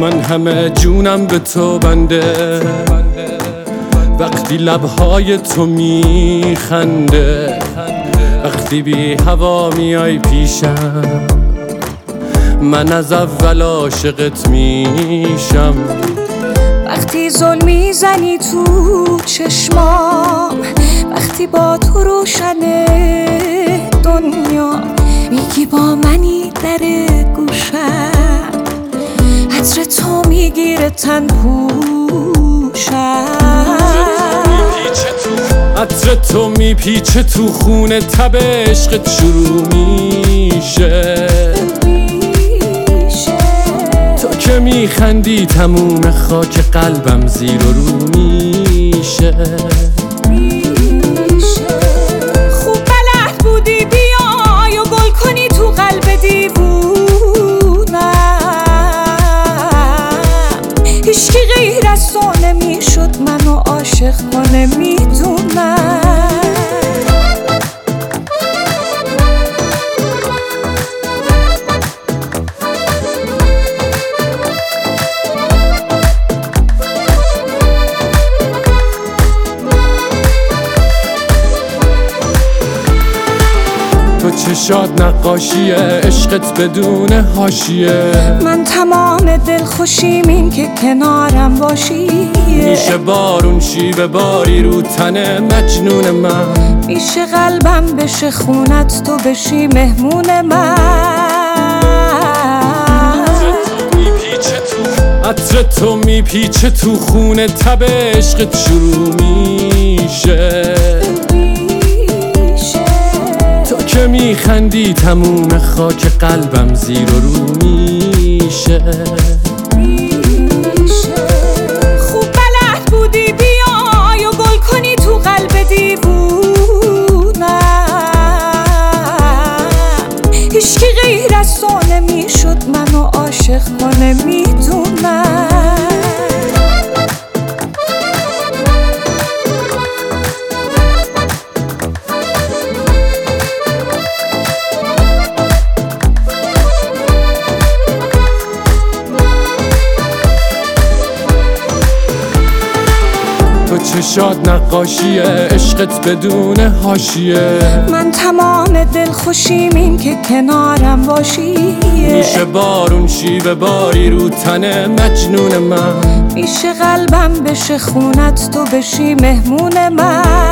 من همه جونم به تو بنده، وقتی لبهای تو میخنده، وقتی بی هوا میای پیشم، من از اول عاشقت میشم. وقتی ظلم میزنی تو چشمام، وقتی با تو روشنه دنیا، میگی با منی در گوشم، عطر تو میگیره تن پوشم، عطر تو میپیچه تو خونه، تب عشقت شروع میشه، تو که میخندی تموم خاک قلبم زیر و رو میشه. خوب بلد بودی بیای و گل کنی تو قلب دیوونم، هیچکی غیر از تو نمیشد منو عاشق کنه، میدونم. تو چشات نقاشیه، عشقت بدون حاشیه، من تمام دلخوشیم این که کنارم باشی، میشه بارون شیوه باری رو تن مجنون من، میشه قلبم بشه خونت تو بشی مهمون من. عطر تو میپیچه تو خونه، تب عشقت شروع میشه، تو که میخندی تموم خاک قلبم زیر و رو میشه. خوب بلد بودی بیای و گل کنی تو قلب دیوونم، هیچکی غیر از تو نمیشد منو عاشق کنه، میدونم. تو چشات نقاشیه، عشقت بدون حاشیه، من تمام دلخوشیم این که کنارم باشی، میشه بارون شیوه باری رو تن مجنون من، میشه قلبم بشه خونت تو بشی مهمون من.